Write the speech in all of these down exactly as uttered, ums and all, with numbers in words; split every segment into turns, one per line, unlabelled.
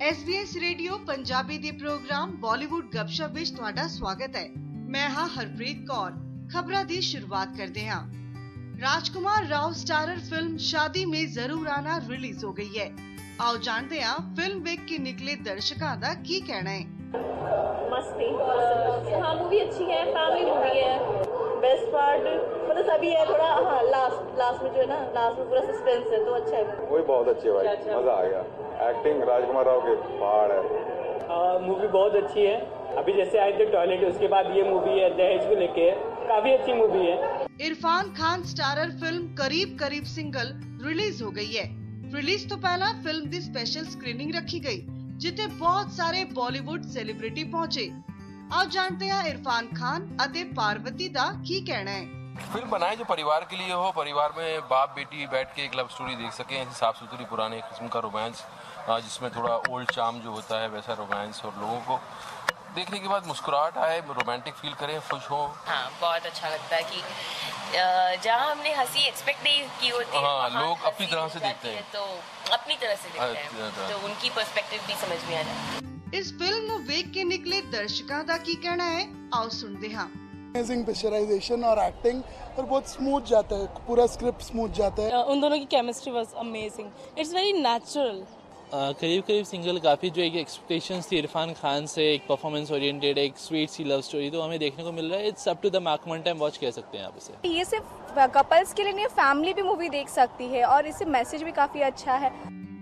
S B S radio Punjabi दे program Bollywood गपशप विच तुहाडा स्वागत है। मैं हां हरप्रीत कौर। खबरां दी शुरुआत करदे हां। राजकुमार राव स्टारर फिल्म शादी में जरूर आना रिलीज हो गई है। आओ जानते हां फिल्म वेख के निकले दर्शकों दा की कहना है।
मस्ती हाँ मूवी अच्छी है, फैमिली मूवी है। बेस्ट पार्ट मतलब सभी है थोड़ा, हाँ लास्ट लास्ट में जो है ना, लास्ट में पूरा सस्पेंस है तो अच्छा है।
वही बहुत अच्छी है भाई, मजा आ गया। एक्टिंग राजकुमार राव के पहाड़ है।
मूवी बहुत अच्छी है। अभी जैसे आए थे टॉयलेट, उसके बाद ये मूवी है दहेज को लेके, काफी अच्छी मूवी है।
इरफान खान स्टारर फिल्म करीब करीब सिंगल रिलीज हो गई है। रिलीज तो पहला फिल्म दी स्पेशल स्क्रीनिंग रखी गई जिथे बहुत सारे बॉलीवुड सेलिब्रिटी पहुंचे। आओ जानते हैं इरफान खान अते पार्वती दा की कहना है।
फिल्म बनाए जो परिवार के लिए हो, परिवार में बाप बेटी बैठ के एक लव स्टोरी देख सके, ऐसी साफ सुथरी पुराने किस्म का रोमांस जिसमें थोड़ा ओल्ड चार्म जो होता है वैसा रोमांस, और लोगों को देखने के बाद मुस्कुराहट आए, रोमांटिक फील करें, खुश हो।
हाँ बहुत अच्छा लगता है कि जहाँ हमने हंसी एक्सपेक्ट नहीं की होती है,
हाँ लोग अपनी तरह से देखते हैं,
तो अपनी तरह से देखते हैं, तो उनकी पर्सपेक्टिव भी समझ में आ जाता है।
इस फिल्म ਨੂੰ ਵੇਖ के निकले दर्शकों ਦਾ ਕੀ कहना है, आओ सुनते हैं।
अमेजिंग पिक्चराइजेशन और एक्टिंग और बहुत स्मूथ जाता है, पूरा स्क्रिप्ट स्मूथ जाता है।
उन दोनों की chemistry was amazing, it's very natural.
करीब करीब सिंगल काफ़ी जो एक एक्सपेक्टेशंस थी इरफान खान से, एक परफॉर्मेंस ओरिएंटेड, एक स्वीट सी लव स्टोरी, तो हमें देखने को मिल रहा है। It's up to the mark, one time watch कह सकते हैं आप इसे।
ये सिर्फ कपल्स के लिए नहीं, फैमिली भी मूवी देख सकती है और इससे मैसेज भी काफी अच्छा है।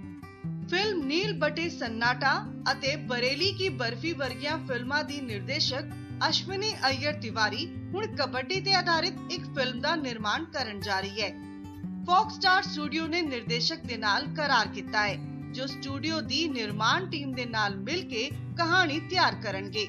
फिल्म नील बटे सन्नाटा अते बरेली की बर्फी वर्गिया फिल्मां दी निर्देशक अश्विनी अय्यर तिवारी हुण कबड्डी ते आधारित एक फिल्म दा निर्माण करन जा रही है। फॉक्स स्टार स्टूडियो ने निर्देशक दे नाल करार कीता है, जो स्टूडियो दी निर्माण टीम दे नाल मिल के कहानी तैयार करनगे।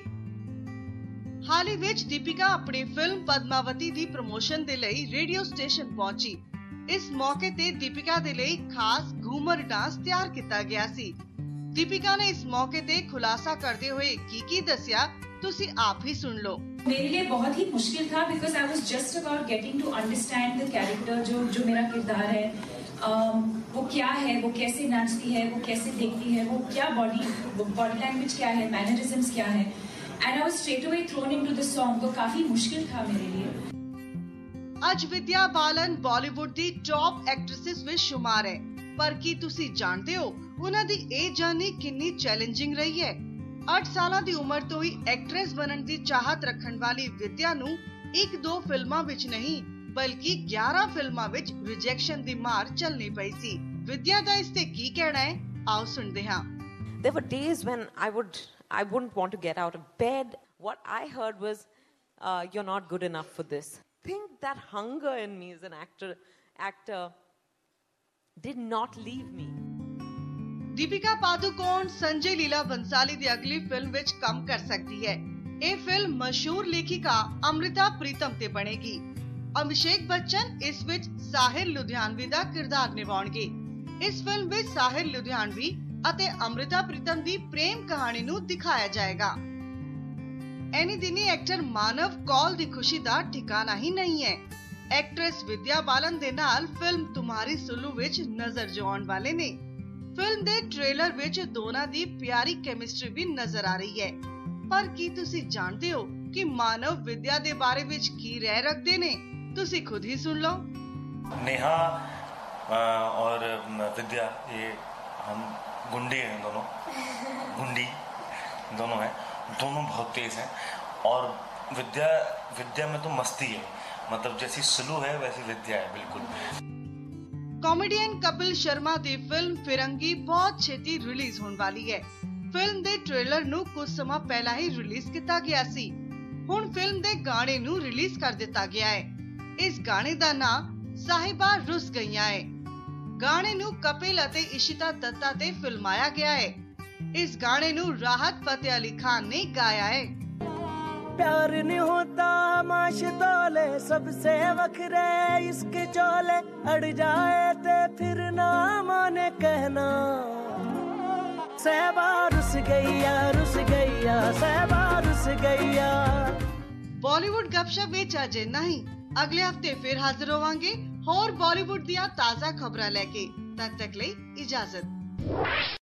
हाल ही विच दीपिका अपनी फिल्म पद्मावती दी प्रमोशन दे लई रेडियो स्टेशन पहुंची। इस मौके ते दीपिका दे लई खास घूमर डांस तैयार किया गया सी। दीपिका ने इस मौके ते खुलासा करते हुए की की दस्या, तुसी आप ही सुन लो।
मेरे लिए बहुत ही मुश्किल था because I was just about getting to understand the character, जो जो मेरा किरदार है, um, वो क्या है, वो कैसे नाचती है, वो कैसे देखती है, वो क्या बॉडी बॉडी लैंग्वेज क्या है, मैनरिज्म्स क्या है, and I was straight away thrown into the song. तो काफी मुश्किल था मेरे लिए।
ਅੱਜ विद्या बालन बॉलीवुड दी टॉप एक्ट्रेसेस विच शुमार है, पर की तुसी जानते हो उन्हां दी ए जर्नी कितनी चैलेंजिंग रही है। आठ साल दी उम्र तो ही एक्ट्रेस बनन दी चाहत रखण वाली विद्या नू एक दो फिल्मां विच नहीं बल्कि ग्यारह फिल्मां विच रिजेक्शन दी मार चलनी पई सी। विद्या दा इस ते की कहना है, आओ सुनदे हां।
There were days when I would I wouldn't want to get out of bed. What I heard was uh, you're not good enough for this. Think that hunger in me as an actor actor did not leave me.
Deepika Padukone Sanjay Leela Bhansali दी अगली film which काम कर सकती है। ये film मशहूर लेखिका अमृता प्रीतम ते बनेगी। अभिषेक बच्चन इस विच साहिर लुधियानवी दा किरदार निभाउणगे। इस फिल्म विच साहिर लुधियानवी अते अमृता प्रीतम दी प्रेम कहानी नू दिखाया जाएगा। एनी दिनी एक्टर मानव कौल दी खुशी दा ठिकाना ही नहीं है। एक्ट्रेस विद्या बालन दे नाल फिल्म तुम्हारी सुल्लू विच नजर जो आउण वाले ने। फिल्म दे ट्रेलर विच दोनां दी प्यारी केमिस्ट्री भी नजर आ रही है, पर की तुसी जानते हो कि मानव विद्या दे बारे विच की राय रखदे ने? तुसी खुद ही सुन लो।
नेहा और विद्या, ये हम गुंडी हैं दोनों, गुंडी दोनों हैं, दोनों बहुत तेज हैं। और विद्या विद्या में तो मस्ती है, मतलब जैसी सुलू है वैसी विद्या है बिल्कुल।
कॉमेडियन कपिल शर्मा दी फिल्म फिरंगी बहुत छेती रिलीज होने वाली है। फिल्म दे ट्रेलर नू कुछ समय पहला ही रिलीज किया गया सी। हुण फिल्म दे गाने नू रिलीज कर दिता गया है। इस गाने दा नाम साहिबा रुस गईया है। गाने नू कपिल अते इशिता दत्ता ते फिल्माया गया है। इस गाने नू राहत फतेह अली खान ने गाया है।
प्यार नहीं होता माशतोले, सबसे वखरे इसके चोले, अड़ जाए ते फिर ना माने कहना, सहबा रुस गईया रुस गईया सहबा रुस गईया।
बॉलीवुड गपशप विच अजे नहीं, अगले हफ्ते फिर हाजिर होवांगे होर बॉलीवुड दियां ताजा खबरां लेके। तद तक लई इजाजत।